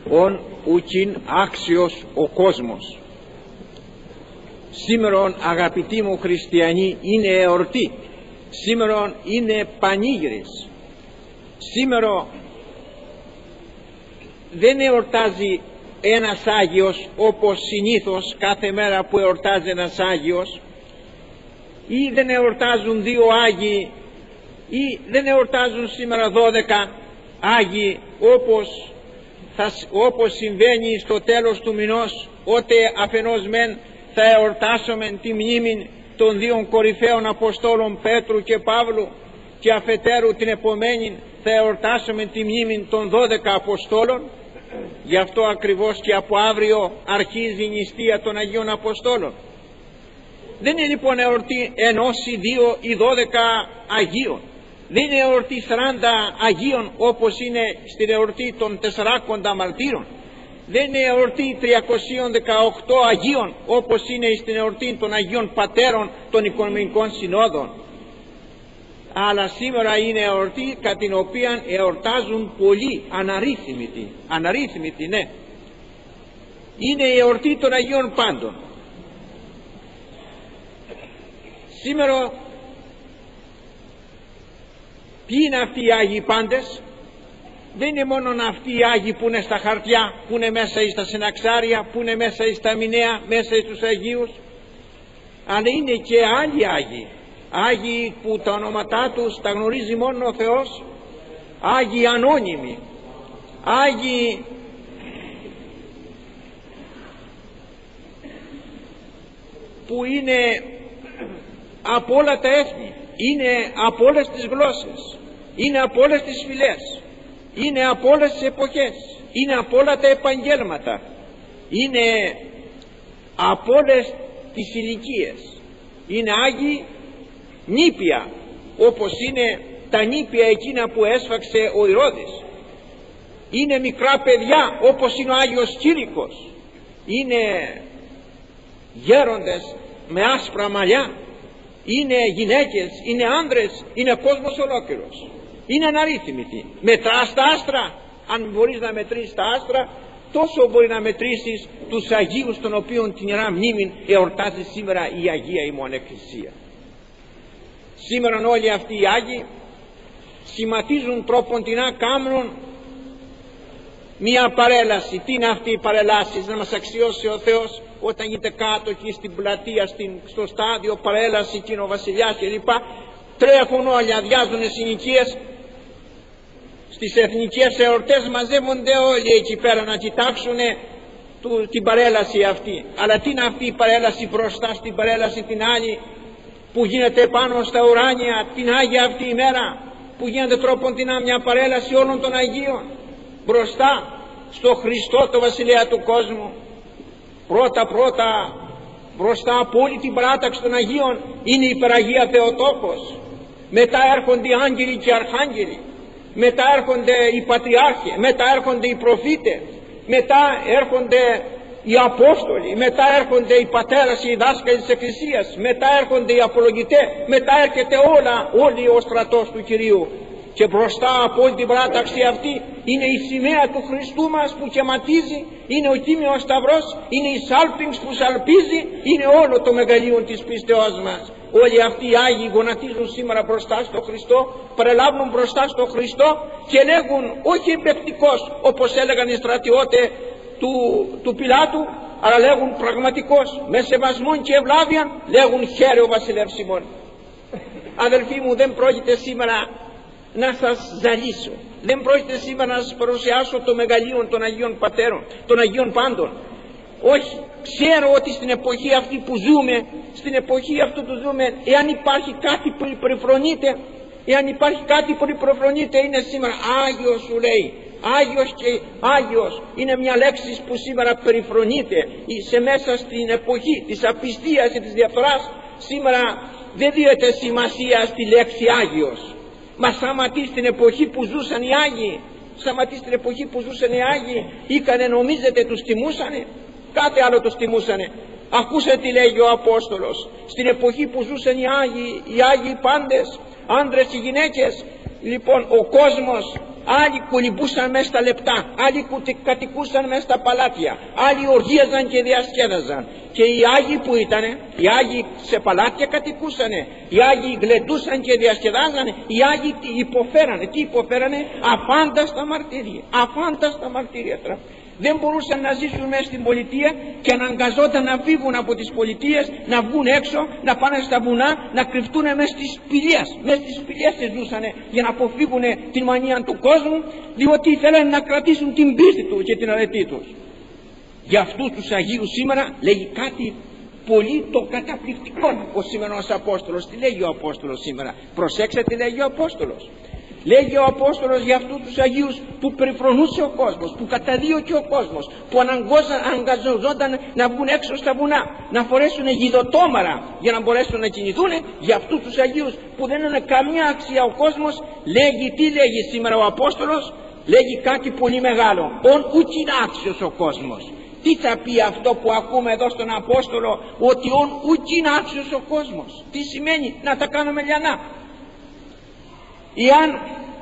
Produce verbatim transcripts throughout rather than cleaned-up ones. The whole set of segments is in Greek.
ον ουκιν άξιος ο κόσμος. Σήμερον, αγαπητοί μου χριστιανοί, είναι εορτή. Σήμερον είναι πανήγυρης. Σήμερα δεν εορτάζει ένας Άγιος όπως συνήθως κάθε μέρα που εορτάζει ένας Άγιος, ή δεν εορτάζουν δύο Άγιοι, ή δεν εορτάζουν σήμερα δώδεκα Άγιοι όπως, θα, όπως συμβαίνει στο τέλος του μηνός, ότε αφενός μεν θα εορτάσουμε τη μνήμη των δύο κορυφαίων Αποστόλων Πέτρου και Παύλου, και αφετέρου την επομένη θα εορτάσουμε τη μνήμη των δώδεκα Αποστόλων. Γι' αυτό ακριβώς και από αύριο αρχίζει η νηστεία των Αγίων Αποστόλων. Δεν είναι λοιπόν εορτή ενός ή δύο ή δώδεκα Αγίων. Δεν είναι εορτή σαράντα Αγίων όπως είναι στην εορτή των τεσσαράκοντα Μαρτύρων. Δεν είναι εορτή τριακόσια δεκαοκτώ Αγίων όπως είναι στην εορτή των Αγίων Πατέρων των Οικουμενικών Συνόδων. Αλλά σήμερα είναι εορτή κατά την οποία εορτάζουν πολλοί, αναρρύθμιτοι, αναρρύθμιτοι, ναι. Είναι η εορτή των Αγίων Πάντων. Σήμερα ποιοι είναι αυτοί οι Άγιοι Πάντες? Δεν είναι μόνο αυτοί οι Άγιοι που είναι στα χαρτιά, που είναι μέσα στα συναξάρια, που είναι μέσα στα μηνέα, μέσα στους Αγίους, αλλά είναι και άλλοι Άγιοι. Άγιοι που τα ονόματά τους τα γνωρίζει μόνο ο Θεός, Άγιοι ανώνυμοι, Άγιοι που είναι από όλα τα έθνη, είναι από όλες τις γλώσσες, είναι από όλες τις φυλές, είναι από όλες τις εποχές, είναι από όλα τα επαγγέλματα, είναι από όλες τις ηλικίες, είναι Άγιοι νήπια, όπως είναι τα νήπια εκείνα που έσφαξε ο Ηρώδης, είναι μικρά παιδιά όπως είναι ο Άγιος Κήρυκος, είναι γέροντες με άσπρα μαλλιά, είναι γυναίκες, είναι άνδρες, είναι κόσμος ολόκληρος, είναι αναρρύθμιτοι. Μετράς τα άστρα, αν μπορείς να μετρήσεις τα άστρα, τόσο μπορεί να μετρήσεις τους Αγίους των οποίων την Ιερά Μνήμη εορτάζει σήμερα η Αγία ημών Εκκλησία. Σήμερα όλοι αυτοί οι Άγιοι σχηματίζουν τρόπον την να κάνουν μια παρέλαση. Τι είναι αυτή η παρελάση? Να μας αξιώσει ο Θεός όταν γίνεται κάτω εκεί στην πλατεία, στην, στο στάδιο παρέλαση, κοινό βασιλιάς κλπ. Τρέχουν όλοι, αδειάζουν συνοικίες, στις εθνικές εορτές μαζεύονται όλοι εκεί πέρα να κοιτάξουν του, την παρέλαση αυτή. Αλλά τι είναι αυτή η παρέλαση μπροστά στην παρέλαση την άλλη που γίνεται πάνω στα ουράνια την Άγια αυτή ημέρα, που γίνεται τρόπον την μια παρέλαση όλων των Αγίων μπροστά στο Χριστό το βασιλέα του κόσμου. Πρώτα πρώτα μπροστά από όλη την παράταξη των Αγίων είναι η Υπεραγία Θεοτόκος, μετά έρχονται οι άγγελοι και οι αρχάγγελοι, μετά έρχονται οι πατριάρχοι, μετά έρχονται οι προφήτες, μετά έρχονται οι Απόστολοι, μετά έρχονται οι πατέρες, οι δάσκαλοι της Εκκλησίας, μετά έρχονται οι απολογητές, μετά έρχεται όλα, όλοι ο στρατός του Κυρίου. Και μπροστά από όλη την παράταξη αυτή είναι η σημαία του Χριστού μας που κεματίζει, είναι ο Τίμιος Σταυρός, είναι η σάλπιγγς που σαλπίζει, είναι όλο το μεγαλείο της πίστεώς μας. Όλοι αυτοί οι Άγιοι γονατίζουν σήμερα μπροστά στο Χριστό, παρελάβουν μπροστά στο Χριστό και λέγουν όχι εμπεκτικός όπως έλεγαν οι στρατιώτες του, του Πιλάτου, αλλά λέγουν πραγματικός, με σεβασμόν και ευλάβεια, λέγουν χαίρε ο βασιλεύς ημών. Αδελφοί μου, δεν πρόκειται σήμερα να σας ζαλίσω, δεν πρόκειται σήμερα να σας παρουσιάσω το μεγαλείο των Αγίων Πατέρων, των Αγίων Πάντων. Όχι, ξέρω ότι στην εποχή αυτή που ζούμε, στην εποχή αυτή που ζούμε, εάν υπάρχει κάτι που περιφρονείται, εάν υπάρχει κάτι που περιφρονείται είναι σήμερα Άγιος, σου λέει. Άγιος και Άγιος είναι μια λέξη που σήμερα περιφρονείται σε μέσα στην εποχή της απιστίας και της διαφθοράς. Σήμερα δεν δίνεται σημασία στη λέξη Άγιος. Μα σταματεί στην εποχή που ζούσαν οι Άγιοι, σταματεί στην εποχή που ζούσαν οι Άγιοι, ήκανε νομίζετε τους τιμούσανε? Κάτι άλλο τους τιμούσανε. Ακούσατε τι λέγει ο Απόστολος, στην εποχή που ζούσαν οι Άγιοι, οι Άγιοι πάντες, άντρες και γυναίκες. Λοιπόν ο κόσμος άλλοι κολυμπούσαν μέσα στα λεπτά, άλλοι κατοικούσαν μέσα στα παλάτια, άλλοι οργίαζαν και διασκέδαζαν. Και οι Άγιοι που ήτανε, οι Άγιοι σε παλάτια κατοικούσανε, οι Άγιοι γλεντούσαν και διασκεδάζανε, οι Άγιοι υποφέρανε. Τι υποφέρανε? Αφάνταστα μαρτύρια, αφάνταστα μαρτύρια. Δεν μπορούσαν να ζήσουν μέσα στην πολιτεία και αναγκαζόταν να φύγουν από τις πολιτείες, να βγουν έξω, να πάνε στα βουνά, να κρυφτούν μέσα στις σπηλιές. Μέσα στις σπηλιές ζούσαν για να αποφύγουν την μανία του κόσμου, διότι ήθελαν να κρατήσουν την πίστη του και την αρετή τους. Για αυτούς τους Αγίους σήμερα λέγει κάτι πολύ το καταπληκτικό ο σημερινός Απόστολος. Τι λέγει ο Απόστολος σήμερα? Προσέξτε τι λέγει ο Απόστολος. Λέγει ο Απόστολος για αυτούς τους Αγίους που περιφρονούσε ο κόσμος, που καταδίωκε ο κόσμος, που αναγκαζόταν να βγουν έξω στα βουνά, να φορέσουν γιδωτόμαρα για να μπορέσουν να κινηθούν. Για αυτούς τους Αγίους που δεν είναι καμία αξία ο κόσμος, λέγει, τι λέγει σήμερα ο Απόστολος? Λέγει κάτι πολύ μεγάλο. «Ον ουκ είναι άξιος ο κόσμος». Τι θα πει αυτό που ακούμε εδώ στον Απόστολο, ότι «ον ουκ είναι άξιος ο κόσμος»? Τι σημαίνει? Να τα κάνουμε λιανά. Εάν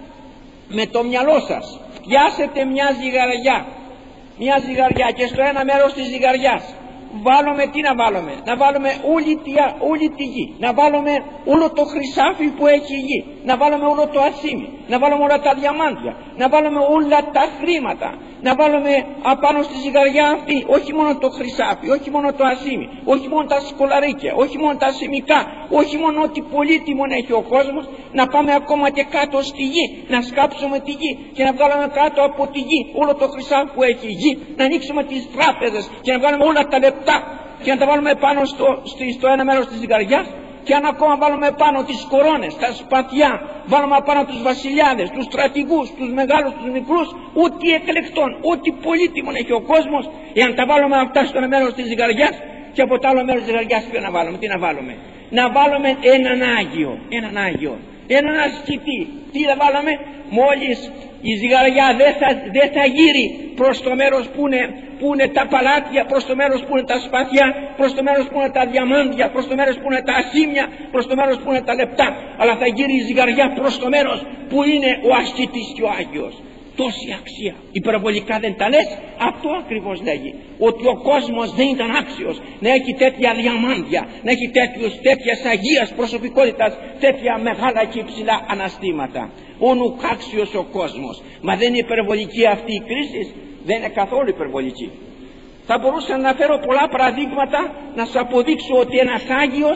με το μυαλό σας πιάσετε μια ζυγαριά, μια ζυγαριά και στο ένα μέρος της ζυγαριάς βάλουμε, τι να βάλουμε? Να βάλουμε όλη τη, όλη τη γη, να βάλουμε όλο το χρυσάφι που έχει η γη, να βάλουμε όλο το ασίμι, να βάλουμε όλα τα διαμάντια, να βάλουμε όλα τα χρήματα, να βάλουμε απάνω στη ζυγαριά αυτή όχι μόνο το χρυσάφι, όχι μόνο το ασίμι, όχι μόνο τα σκολαρίκια, όχι μόνο τα ασημικά, όχι μόνο ό,τι πολύτιμο έχει ο κόσμος, να πάμε ακόμα και κάτω στη γη, να σκάψουμε τη γη και να βγάλουμε κάτω από τη γη όλο το χρυσάφι που έχει η γη, να ανοίξουμε τις τράπεζες και να βγάλουμε όλα τα λεπτά και να τα βάλουμε πάνω στο, στο ένα μέρος της ζυγαριάς. Και αν ακόμα βάλουμε πάνω τις κορώνες, τα σπαθιά, βάλουμε πάνω τους βασιλιάδες, τους στρατηγούς, τους μεγάλους, τους μικρούς, ό,τι εκλεκτών, ό,τι πολύτιμο έχει ο κόσμος, εάν τα βάλουμε αυτά στο ένα μέρος της ζυγαριάς, και από το άλλο μέρος της ζυγαριάς ποιο να βάλουμε? Τι να βάλουμε? Να βάλουμε έναν Άγιο, έναν Άγιο, έναν ασκητή. Τι να βάλουμε? Μόλις η ζυγαριά δεν θα, δεν θα γύρει προς το μέρος που είναι, που είναι τα παλάτια, προς το μέρος που είναι τα σπαθιά, προς το μέρος που είναι τα διαμάντια, προς το μέρος που είναι τα ασήμια, προς το μέρος που είναι τα λεπτά, αλλά θα γύρει η ζυγαριά προς το μέρος που είναι ο ασκητής και ο Άγιος. Τόση αξία. Υπερβολικά δεν τα λες? Αυτό ακριβώς λέγει, ότι ο κόσμος δεν ήταν άξιος να έχει τέτοια διαμάντια, να έχει τέτοιους, τέτοιας αγίας προσωπικότητας, τέτοια μεγάλα και υψηλά αναστήματα. Όνου άξιος ο κόσμος. Μα δεν είναι υπερβολική αυτή η κρίση? Δεν είναι καθόλου υπερβολική. Θα μπορούσα να φέρω πολλά παραδείγματα να σας αποδείξω ότι ένας Άγιος,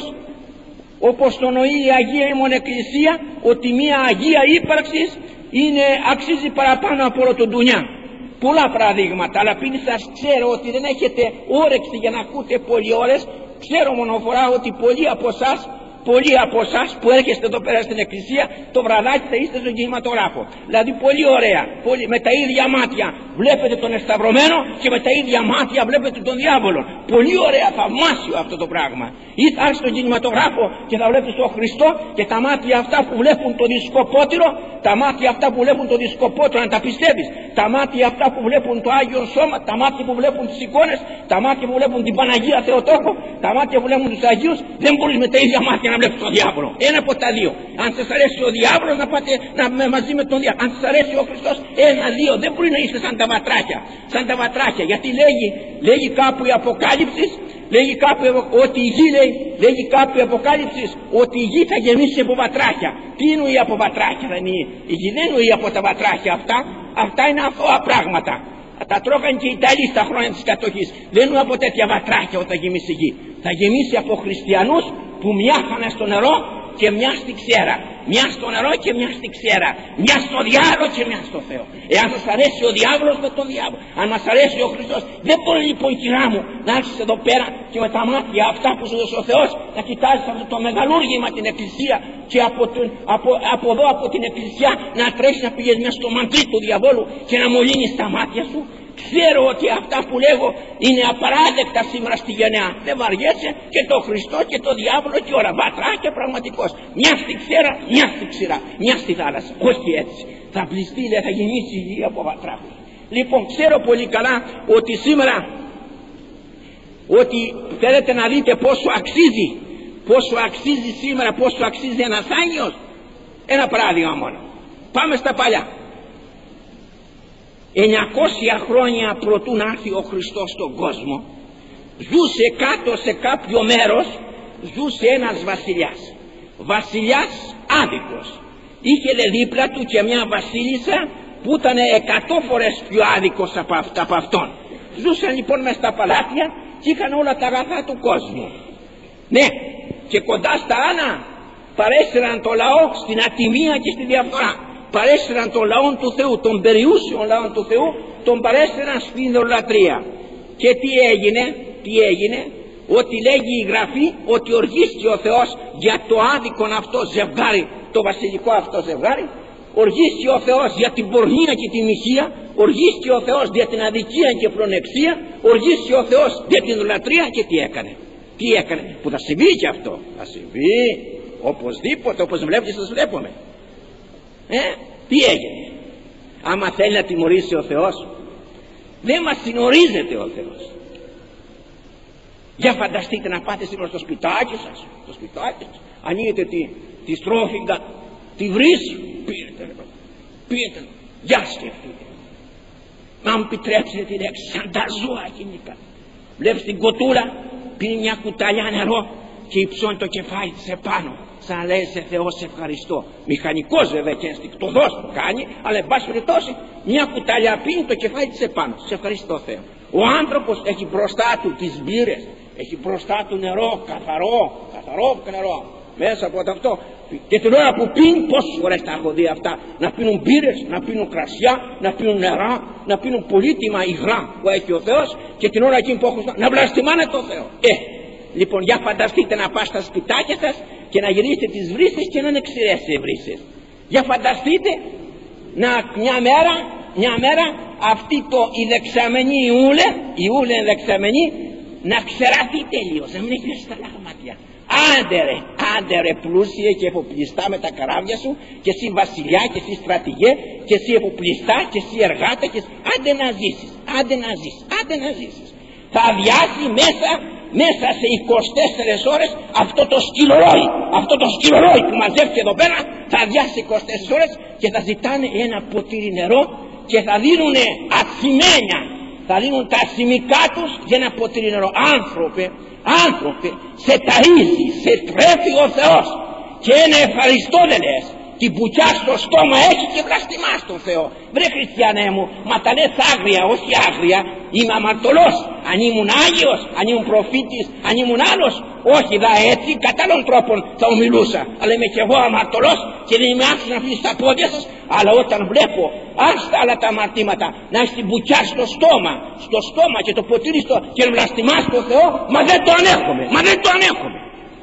όπως τον νοεί η Αγία ημών Εκκλησία, ότι μια Αγία ύπαρξη είναι, αξίζει παραπάνω από όλο τον ντουνιά. Πολλά παραδείγματα, αλλά επειδή σας ξέρω ότι δεν έχετε όρεξη για να ακούτε πολλοί ώρες, ξέρω μονοφορά ότι πολλοί από εσάς, πολλοί από εσάς που έρχεστε εδώ πέρα στην εκκλησία το βραδάκι θα είστε στον κινηματογράφο. Δηλαδή πολύ ωραία, πολύ, με τα ίδια μάτια βλέπετε τον εσταυρωμένο και με τα ίδια μάτια βλέπετε τον διάβολο. Πολύ ωραία, θαυμάσιο αυτό το πράγμα. Ή θα έρθει στον κινηματογράφο και θα βλέπεις τον Χριστό και τα μάτια αυτά που βλέπουν το δισκοπότηρο, τα μάτια αυτά που βλέπουν το δισκοπότηρο, να τα πιστεύεις, τα μάτια αυτά που βλέπουν το Άγιο Σώμα, τα μάτια που βλέπουν τις εικόνες, τα μάτια που βλέπουν την Παναγία Θεοτόκο, τα μάτια που βλέπουν τους Αγίους, δεν μπορείς με τα ίδια μάτια να βλέπεις τον διάβολο. Ένα από τα δύο. Αν σας αρέσει ο διάβολος, να πάτε να, με, μαζί με τον διάβολο. Αν σας αρέσει ο Χριστός, ένα-δύο. Δεν μπορεί να είστε σαν τα βατράκια. Σαν τα βατράκια. Γιατί λέγει, λέγει κάπου η Αποκάλυψη, λέγει κάπου ότι η γη, λέει, λέγει κάπου η Αποκάλυψη ότι η γη θα γεμίσει από βατράκια. Τι εννοεί από βατράκια? Δεν είναι. Η γη δεν εννοεί από τα βατράκια αυτά. Αυτά είναι αθώα πράγματα. Τα τρώγαν και οι Ιταλοί στα χρόνια της κατοχής. Δεν εννοεί από τέτοια βατράκια όταν γεμίσει η γη. Θα γεμίσει από χριστιανούς που μοιάχανε στο νερό και μια στη ξέρα. Μια στο νερό και μια στη ξέρα. Μια στο διάβολο και μια στο Θεό. Εάν σας αρέσει ο διάβολος, με τον διάβολο. Αν μας αρέσει ο Χριστός, δεν μπορεί λοιπόν, κυρά μου, να έρθεις εδώ πέρα και με τα μάτια αυτά που σου δώσει ο Θεός να κοιτάζεις αυτό το μεγαλούργημα την Εκκλησία και από, τον, από, από εδώ από την Εκκλησία να τρέχεις να πηγαίνεις μέσα στο μαντρί του διαβόλου και να μολύνεις τα μάτια σου. Ξέρω ότι αυτά που λέγω είναι απαράδεκτα σήμερα στη γενιά. Δεν βαριέσαι και το Χριστό και το διάβολο και όλα. Βατράκια πραγματικός. Μια στη ξέρα, μια στη ξηρά, μια στη θάλασσα. Όχι έτσι. Θα πληστεί, λέει, θα γεμίσει η γη από βατράκους. Λοιπόν, ξέρω πολύ καλά ότι σήμερα, ότι θέλετε να δείτε πόσο αξίζει, πόσο αξίζει σήμερα, πόσο αξίζει ένας Άγιος. Ένα παράδειγμα μόνο. Πάμε στα παλιά. εννιακόσια χρόνια προτού να έρθει ο Χριστός στον κόσμο, ζούσε κάτω σε κάποιο μέρος, ζούσε ένας βασιλιάς, βασιλιάς άδικος. Είχε λέει δίπλα του και μια βασίλισσα που ήταν εκατό φορές πιο άδικος από, αυτά, από αυτόν. Ζούσαν λοιπόν μες στα παλάτια και είχαν όλα τα αγαθά του κόσμου. Ναι, και κοντά στα Άννα παρέσυραν το λαό στην ατιμία και στη διαφθορά. Παρέσυραν τον λαό του Θεού, τον περιούσιον λαό του Θεού, τον παρέσυραν στην ιδωλατρία. Και τι έγινε, τι έγινε, ότι λέγει η Γραφή ότι οργίστηκε ο Θεός για το άδικον αυτό ζευγάρι, το βασιλικό αυτό ζευγάρι. Οργίστηκε ο Θεός για την πορνεία και τη μοιχεία, οργίστηκε ο Θεός για την αδικία και προνεξία, οργίστηκε ο Θεός για την ιδωλατρία. Και τι έκανε, τι έκανε, που θα συμβεί και αυτό, θα συμβεί οπωσδήποτε, όπως βλέπετε σας βλέπουμε. Ε, τι έγινε, άμα θέλει να τιμωρήσει ο Θεός, δεν μας τιμωρίζεται ο Θεός. Για φανταστείτε να πάτε σήμερα στο σπιτάκι σας, στο σπιτάκι σας, ανοίγετε τη, τη στρόφιγγα, τη βρύση, πήρετε, πήρετε, για σκεφτείτε. Να μου επιτρέψετε τη λέξη, σαν τα ζώα κοινικά. Βλέπεις την κοτούρα, πίνει μια κουταλιά νερό και υψώνει το κεφάλι της επάνω, σαν να λέει σε Θεό σε ευχαριστώ. Μηχανικός βέβαια και ενστικτωδός το κάνει, αλλά εν πάση περιπτώσει μια κουταλιά πίνει, το κεφάλι της επάνω, σε ευχαριστώ Θεό. Ο άνθρωπος έχει μπροστά του τις μπύρες, έχει μπροστά του νερό, καθαρό, καθαρό νερό, μέσα από αυτό. Και την ώρα που πίνει, πόσες φορές τα έχω δει αυτά, να πίνουν μπύρες, να πίνουν κρασιά, να πίνουν νερά, να πίνουν πολύτιμα υγρά που έχει ο Θεός, και την ώρα εκείνη που έχουν να βλαστημάνε το Θεό. Ε, λοιπόν, για φανταστείτε να πας στα σπιτάκια σας και να γυρίσετε τις βρύσες και να είναι ξηρές οι βρύσες. Για φανταστείτε να μια μέρα, μια μέρα αυτή το η δεξαμενή η ούλε, η ούλε η δεξαμενή, να ξεραθεί τελείως, να μην έχει μέσα στα λαγματιά. Άντε ρε, άντε ρε πλούσιε και εφοπλιστά με τα καράβια σου, και εσύ βασιλιά και εσύ στρατηγέ και εσύ εφοπλιστά και εσύ εργάτα και εσύ... άντε να ζήσεις, άντε να ζήσεις, άντε να ζήσεις. Θα αδειάσει μέσα, μέσα σε είκοσι τέσσερις ώρες αυτό το σκυλορόι, αυτό το σκυλορόι που μαζεύει εδώ πέρα, θα αδειάσει είκοσι τέσσερις ώρες και θα ζητάνε ένα ποτήρι νερό και θα δίνουνε ατσιμένια, θα δίνουν τα σημικά τους για ένα ποτήρι νερό. Άνθρωπε, άνθρωπε, σε ταΐζει, σε τρέφει ο Θεός και ένα ευχαριστώ δεν λες. Την πουκιά στο στόμα έχει και βλαστημάς τον Θεό. Βρε χριστιανέ μου, μα τα λες άγρια, όχι άγρια. Είμαι αμαρτωλός. Αν ήμουν Άγιος, αν ήμουν προφήτης, αν ήμουν άλλος, όχι δα έτσι, κατά άλλων τρόπων θα ομιλούσα. Αλλά είμαι και εγώ αμαρτωλός και δεν είμαι άξιος να αφήσω στα πόδια σας. Αλλά όταν βλέπω άστα άλλα τα αμαρτήματα να έχει την πουκιά στο στόμα, στο στόμα και το ποτήρι στο και βλαστημάς τον Θεό, μα δεν το ανέχομαι, μα δεν το ανέχομαι.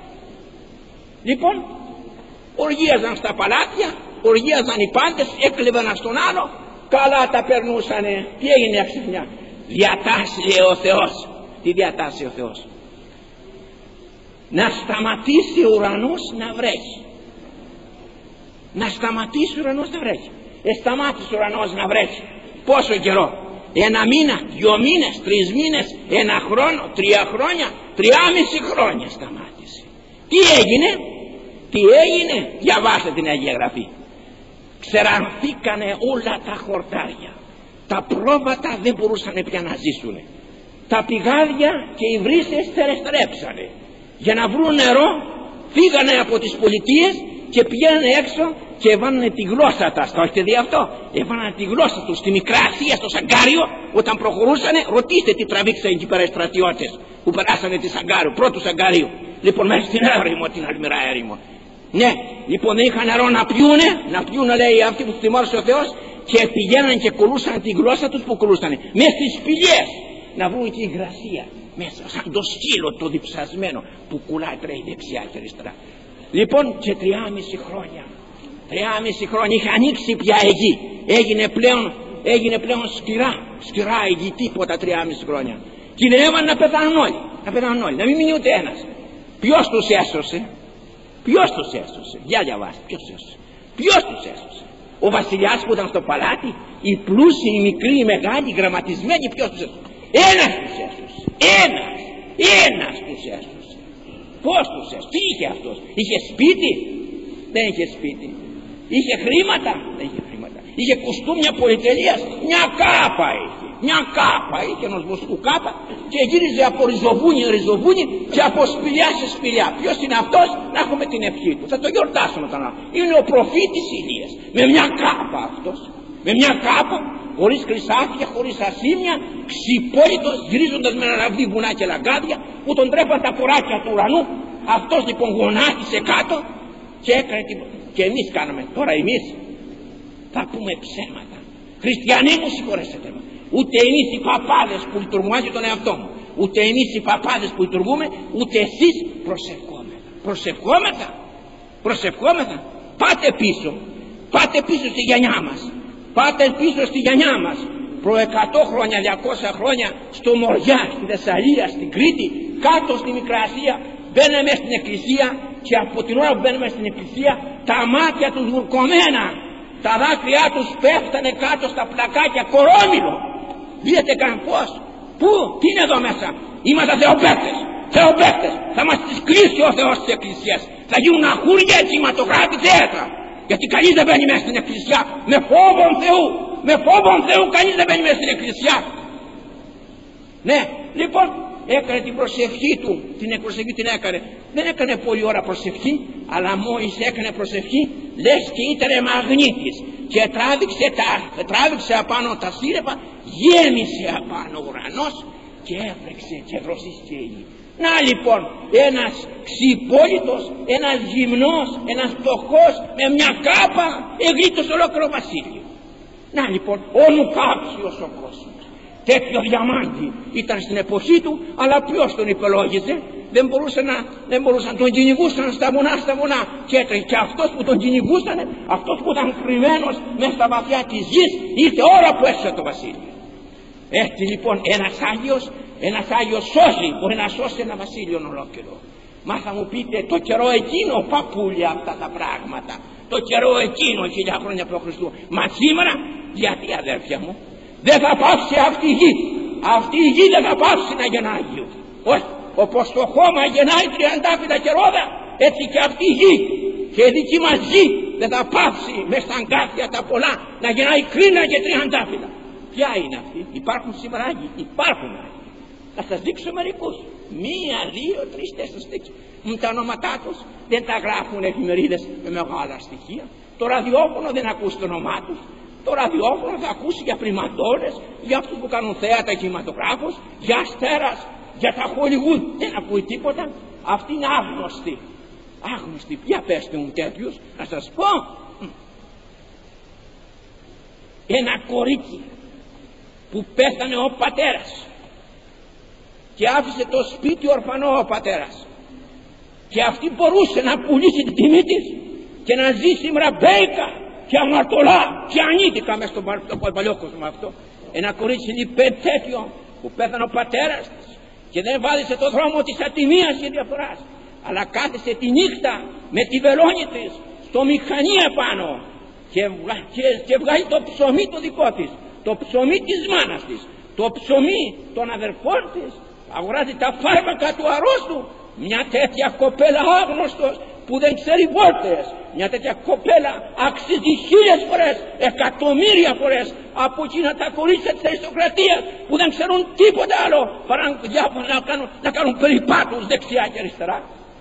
Λοιπόν, οργίαζαν στα παλάτια, οργίαζαν οι πάντες, έκλεβαν στον άλλο, καλά τα περνούσανε. Τι έγινε ξαφνιά? Διατάσσει ο Θεός. Τι διατάσσει ο Θεός? Να σταματήσει ο ουρανός να βρέχει. Να σταματήσει ο ουρανός να βρέχει. Ε, σταμάτησε ο ουρανός να βρέχει. Πόσο καιρό? Ένα μήνα, δυο μήνες, τρεις μήνες, ένα χρόνο, τρία χρόνια, τριάμιση χρόνια σταμάτησε. Τι έγινε? Τι έγινε? Διαβάστε την Αγία Γραφή. Ξερανθήκανε όλα τα χορτάρια. Τα πρόβατα δεν μπορούσαν πια να ζήσουν. Τα πηγάδια και οι βρύσες θερεστρέψανε. Για να βρουν νερό φύγανε από τις πολιτείες και πηγαίνανε έξω και έβανανε τη γλώσσα τα. Το έχετε δει αυτό? Έβανανε τη γλώσσα τους στη Μικρά Ασία, στο Σαγκάριο. Όταν προχωρούσανε, ρωτήστε τι τραβήξανε εκεί πέρα οι στρατιώτες που περάσανε τη Σαγκάριου, πρώτου Σαγκαρίου. Λοιπόν, μέσα στην έρημο, την άλλη μερά έρημο. Ναι, λοιπόν δεν είχαν νερό να πιούνε, να πιούνε λέει αυτοί που τους τιμώρησε ο Θεός, και πηγαίναν και κολούσαν τη γλώσσα τους που κολούσανε. Μέσα στις σπηλιές να βρουν και υγρασία. Μέσα σαν το σκύλο το διψασμένο που κουλάει τρέχει δεξιά και αριστερά. Λοιπόν και τριάμιση χρόνια. Τριάμιση χρόνια είχε ανοίξει πια η γη. Έγινε πλέον, έγινε πλέον σκυρά, σκυρά η γη, τίποτα τριάμιση χρόνια. Κινδυνεύαν να πεθάνουν όλοι, να πεθάνουν όλοι, να μην μείνει ούτε ένας. Ποιος τους έσωσε? Ποιος τους έσωσε? Για διαβάστε, ποιος τους έσωσε? Ποιος τους έσωσε? Ο βασιλιάς που ήταν στο παλάτι, οι πλούσιοι, οι μικροί, οι μεγάλοι, οι γραμματισμένοι, ποιος τους έσωσε? Ένας τους έσωσε. Ένας, ένας τους έσωσε. Πώς τους έσωσε? Τι είχε αυτός? Είχε σπίτι? Δεν είχε σπίτι. Είχε χρήματα? Δεν είχε χρήματα. είχε κουστούμια πολυτελείας, μια κάπα είχε, μια κάπα είχε ενός βοσκού κάπα και γύριζε από ριζοβούνι ριζοβούνι και από σπηλιά σε σπηλιά. Ποιος είναι αυτός? Να έχουμε την ευχή του, θα το γιορτάσουμε τον άλλο. Είναι ο προφήτης Ηλίας, με μια κάπα αυτός, με μια κάπα, χωρίς χρυσάφια, χωρίς ασήμια, ξυπόλυτος, γυρίζοντας με ένα ραβδί βουνά και λαγκάδια που τον τρέπαν τα κοράκια του ουρανού. Αυτός λοιπόν γονάτισε κάτω και έκανε την... Και εμείς κάναμε, τώρα εμείς θα πούμε ψέματα. Χριστιανοί μου, συγχωρέσετε με, ούτε εμείς οι παπάδες που λειτουργούμε για τον εαυτό μου, ούτε εμείς οι παπάδες που λειτουργούμε, ούτε εσείς προσευχόμεθα. Προσευχόμεθα, προσευχόμεθα. Πάτε πίσω, πάτε πίσω στη γενιά μας, πάτε πίσω στη γενιά μας. Προ εκατό χρόνια, διακόσια χρόνια, στο Μοριά, στη Θεσσαλία, στην Κρήτη, κάτω στη Μικρά Ασία, μπαίναμε μέσα στην εκκλησία και από την ώρα που μπαίνουμε στην εκκλησία τα μάτια τους βουρκωμένα, τα δάκρυά τους πέφτανε κάτω στα πλακάκια κορόμιλο. Δείτε καν πώς, πού, τι είναι εδώ μέσα? Είμαστε θεοπαίκτες, θεοπαίκτες. Θα μας τις κλείσει ο Θεός της εκκλησίας. Θα γίνουν αχούρια κινηματογράφοι θέατρα. Γιατί κανείς δεν μπαίνει μέσα στην εκκλησία με φόβον Θεού. Με φόβον Θεού κανείς δεν μπαίνει μέσα στην εκκλησία. Ναι, λοιπόν, έκανε την προσευχή του, την προσευχή την έκανε. Δεν έκανε πολλή ώρα προσευχή, αλλά μόλις έκανε προσευχή, λες και ήταν μαγνήτης και τράβηξε, τα, τράβηξε απάνω τα σύρρεπα, γέμισε απάνω ο ουρανός και έφρεξε και δροσιστήκε. Να λοιπόν, ένας ξυπόλυτος, ένας γυμνός, ένας φτωχός με μια κάπα εγλίτωσε ολόκληρο βασίλειο. Να λοιπόν, όνου κάψιος ο κόσμος. Τέτοιο διαμάντι ήταν στην εποχή του, αλλά ποιος τον υπολόγιζε? Δεν μπορούσε να, δεν μπορούσε να τον κυνηγούσαν στα βουνά, στα βουνά. Και έτρεχε και αυτός που τον κυνηγούσαν, αυτός που ήταν κρυμμένος μέσα στα βαθιά της γης, ήρθε ώρα που έσωσε το βασίλειο. Έτσι λοιπόν ένας Άγιος, ένας Άγιος σώζει, μπορεί να σώσει ένα βασίλειο ολόκληρο. Μα θα μου πείτε, το καιρό εκείνο παππούλια αυτά τα πράγματα, το καιρό εκείνο χιλιά χρόνια προ Χριστού. Μα σήμερα, γιατί αδέρφια μου, δεν θα πάψει αυτή η γη. Αυτή η γη δεν θα πάψει να γεννάει Άγιο. Όχι, όπως το χώμα γεννάει τριαντάφυλλα και ρόδα, έτσι και αυτή η γη και η δική μας γη δεν θα πάψει μες στα αγκάθια τα πολλά να γεννάει κρίνα και τριαντάφυλλα. Ποια είναι αυτή? Υπάρχουν σήμερα Άγιοι, υπάρχουν Άγιοι. Θα σας δείξω μερικούς. Μία, δύο, τρεις, τέσσερις δείξω. Τα ονόματά τους δεν τα γράφουν εφημερίδες με μεγάλα στοιχεία. Το ραδιόφωνο δεν ακούσει το όνομά τους. Το ραδιόφωνο θα ακούσει για πριμαντόρες, για αυτούς που κάνουν θέατα κινηματογράφους, για αστέρας, για τα Hollywood. Δεν ακούει τίποτα. Αυτοί είναι άγνωστοι. Άγνωστοι. Για πέστε μου τέτοιους, να σας πω. Ένα κορίτσι που πέθανε ο πατέρας και άφησε το σπίτι ορφανό ο πατέρας, και αυτή μπορούσε να πουλήσει την τιμή της και να ζήσει μραμπέικα και αμαρτωλά και ανήθικα μέσα στον παλιό κόσμο αυτό. Ένα κορίτσι λοιπόν τέτοιο που πέθανε ο πατέρας της και δεν βάδισε το δρόμο της ατιμίας και διαφοράς, αλλά κάθισε τη νύχτα με τη βελόνη της στο μηχανή επάνω και, και, και βγάζει το ψωμί το δικό της, το ψωμί της μάνας της, το ψωμί των αδερφών της, αγοράζει τα φάρμακα του αρρώστου. Μια τέτοια κοπέλα άγνωστος που δεν ξέρει βόλτες, μια τέτοια κοπέλα αξίζει χίλιες φορές, εκατομμύρια φορές από εκείνα τα κορίτσια της αριστοκρατίας που δεν ξέρουν τίποτα άλλο παρά διάφορα να κάνουν, να κάνουν περιπάτους δεξιά και αριστερά.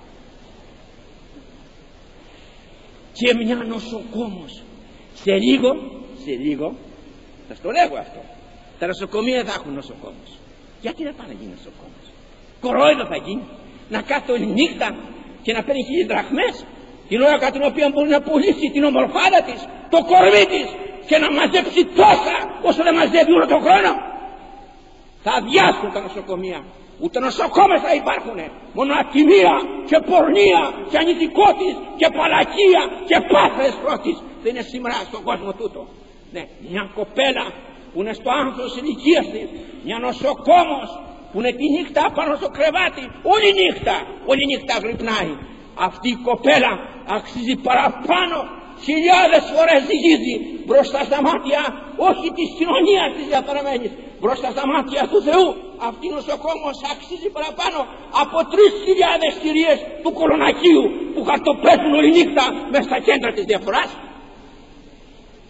Και μια νοσοκόμος σε λίγο, σε λίγο σας το λέγω αυτό, τα νοσοκομεία δεν θα έχουν νοσοκόμος. Γιατί δεν πάνε να γίνει νοσοκόμος? Κορόιδο θα γίνει, να κάθεται όλη νύχτα και να παίρνει χίλιες δραχμές την ώρα κατά την οποία μπορεί να πουλήσει την ομορφάδα της, το κορμί της, και να μαζέψει τόσα όσο δεν μαζεύει όλο τον χρόνο. Θα αδειάσουν τα νοσοκομεία. Ούτε νοσοκόμες θα υπάρχουν. Μόνο ατιμία και πορνεία και ανηθικότης και παλακία και πάθρες πρώτης δεν είναι σήμερα στον κόσμο τούτο. Ναι, μια κοπέλα που είναι στο άνθος ηλικίας της, μια νοσοκόμος που είναι τη νύχτα πάνω στο κρεβάτι, όλη νύχτα, όλη νύχτα γρυπνάει. Αυτή η κοπέλα αξίζει παραπάνω, χιλιάδες φορές ζυγίζει μπροστά στα μάτια, όχι της κοινωνίας της διαταραμένης, μπροστά στα μάτια του Θεού. Αυτή η νοσοκόμος αξίζει παραπάνω από τρεις χιλιάδες κυρίες του Κολονακίου που χαρτοπέζουν όλη νύχτα μες στα κέντρα της διαφοράς.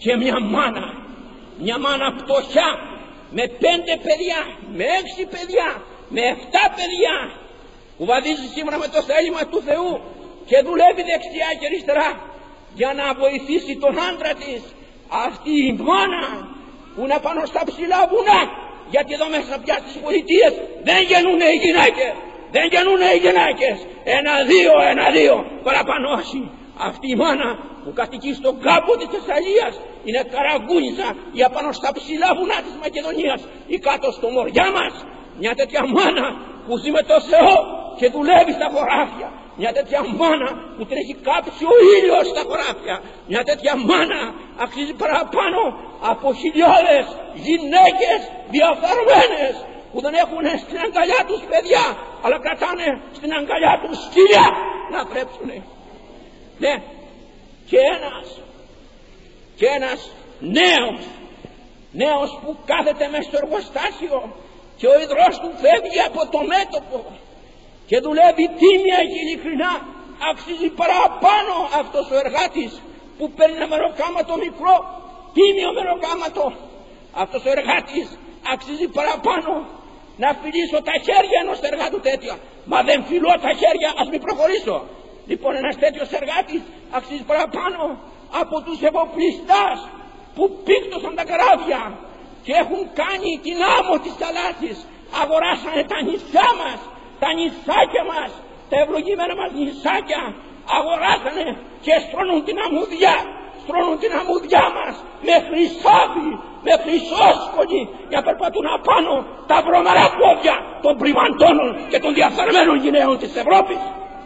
Και μια μάνα, μια μάνα φτωχιά, με πέντε παιδιά, με έξι παιδιά, με εφτά παιδιά, που βαδίζει σήμερα με το θέλημα του Θεού και δουλεύει δεξιά και αριστερά για να βοηθήσει τον άντρα της. Αυτή η μάνα που είναι πάνω στα ψηλά βουνά, γιατί εδώ μέσα πια στις πολιτείες δεν γεννούνε οι γυναίκες, δεν γεννούνε οι γυναίκες, ένα-δύο, ένα-δύο παραπάνω όχι. Αυτή η μάνα που κατοικεί στον κάμπο της Θεσσαλίας, είναι καραγκούνιζα για πάνω στα ψηλά βουνά της Μακεδονίας ή κάτω στο μοριά μας. Μια τέτοια μάνα που ζει με το Θεό και δουλεύει στα χωράφια. Μια τέτοια μάνα που την έχει κάψει ο ήλιος στα χωράφια. Μια τέτοια μάνα αξίζει παραπάνω από χιλιάδες γυναίκες διαφθαρμένες που δεν έχουν στην αγκαλιά τους παιδιά, αλλά κρατάνε στην αγκαλιά τους σκυλιά να θρέψουνε. Ναι, και ένας και ένας νέος νέος που κάθεται μες στο εργοστάσιο και ο ιδρός του φεύγει από το μέτωπο και δουλεύει τίμια και ειλικρινά, αξίζει παραπάνω αυτός ο εργάτης που παίρνει ένα μεροκάματο μικρό, τίμιο μεροκάματο. Αυτός ο εργάτης αξίζει παραπάνω να φιλήσω τα χέρια ενός εργάτου τέτοια. Μα δεν φιλώ τα χέρια, ας μην προχωρήσω. Λοιπόν, ένας τέτοιος εργάτης αξίζει παραπάνω από τους εφοπλιστάς που πήκτωσαν τα καράβια και έχουν κάνει την άμμο της θαλάσσης, αγοράσανε τα νησιά μας, τα νησάκια μας, τα ευλογημένα μας νησάκια, αγοράσανε και στρώνουν την αμμουδιά, στρώνουν την αμμουδιά μας με χρυσάφι, με χρυσόσκονη, για να περπατούν απάνω τα βρωμερά πόδια των πριμαντώνων και των διαφθαρμένων γυναίων της Ευρώπης.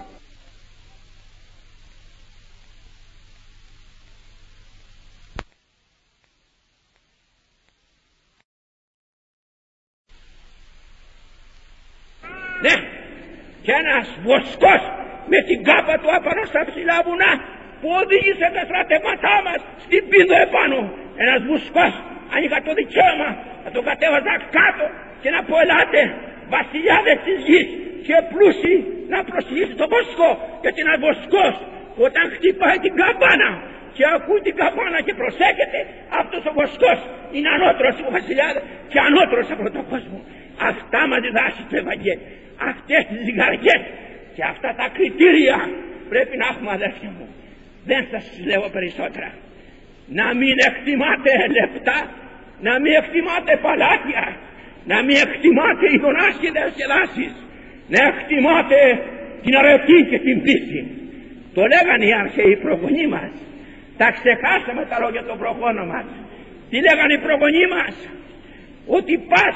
Ναι, και ένας βοσκός με την κάπα του απάνω στα ψηλά βουνά που οδήγησε τα στρατεύματά μας στην πίνδο επάνω. Ένας βοσκός, αν είχα το δικαίωμα να τον κατέβαζα κάτω και να πω ελάτε βασιλιάδες της γης και πλούσιοι να προσηγήσει τον βοσκό, γιατί ένας βοσκός όταν χτυπάει την καμπάνα και ακούει την καμπάνα και προσέχεται, αυτός ο βοσκός είναι ανώτερος από βασιλιάδες και ανώτερος από τον κόσμο. Αυτά μας διδάσκει το Ευαγγέλιο, αυτές τις ζυγαριές και αυτά τα κριτήρια πρέπει να έχουμε, αδέρφια μου. Δεν σας λέω περισσότερα. Να μην εκτιμάτε λεπτά, να μην εκτιμάτε παλάτια, να μην εκτιμάτε ειδονάσχεδες σχεδάσεις, να εκτιμάτε την αρετή και την πίστη. Το λέγανε οι αρχαίοι προγονείς μας. Τα ξεχάσαμε τα λόγια των προγόνων μας. Τι λέγανε οι προγονείς μας? Ότι πας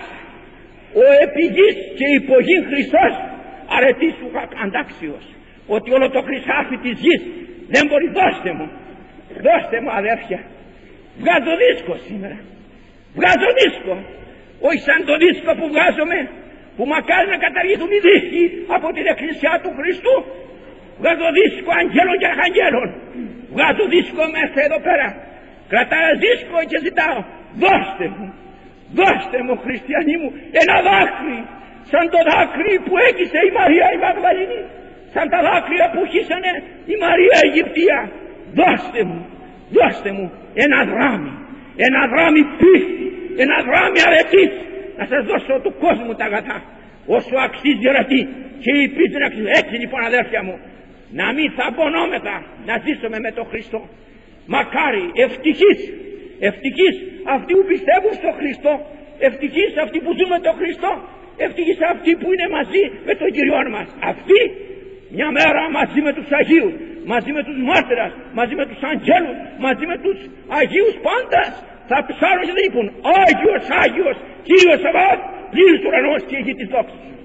ο επιγής και υπογήν Χριστός αρετής σου αντάξιος. Ότι όλο το χρυσάφι της γης δεν μπορεί. Δώστε μου, δώστε μου αδέρφια, βγάζω δίσκο σήμερα, βγάζω δίσκο, όχι σαν το δίσκο που βγάζομαι, που μακάρι να καταργηθούν οι δίσκοι από την Εκκλησιά του Χριστού. Βγάζω δίσκο αγγέλων και αρχαγγέλων, βγάζω δίσκο μέσα εδώ πέρα, κρατάω δίσκο και ζητάω, δώστε μου, δώστε μου χριστιανοί μου ένα δάκρυ σαν το δάκρυ που έκυσε η Μαρία η Μαγδαληνή, σαν τα δάκρυα που χύσανε η Μαρία η Αιγυπτία. Δώστε μου, δώστε μου ένα δράμι, ένα δράμι πίστη, ένα δράμι αρετής, να σας δώσω του κόσμου τα αγαθά όσο αξίζει η αρετή και η πίστη να αξίζει. Έτσι λοιπόν αδέρφια μου, να μην θαμπονόμεθα, να ζήσουμε με τον Χριστό. Μακάρι, ευτυχής, ευτυχής αυτοί που πιστεύουν στον Χριστό, ευτυχής αυτοί που ζουν με τον Χριστό, ευτυχής αυτοί που είναι μαζί με τον Κυριό μας. Αυτοί μια μέρα μαζί με τους Αγίους, μαζί με τους μάρτυρας, μαζί με τους αγγέλους, μαζί με τους Αγίους πάντας θα ψάρουν και θα είπουν Άγιος, Άγιος, Κύριος Σαββάτ, πλήρης ουρανός και η γη της δόξης.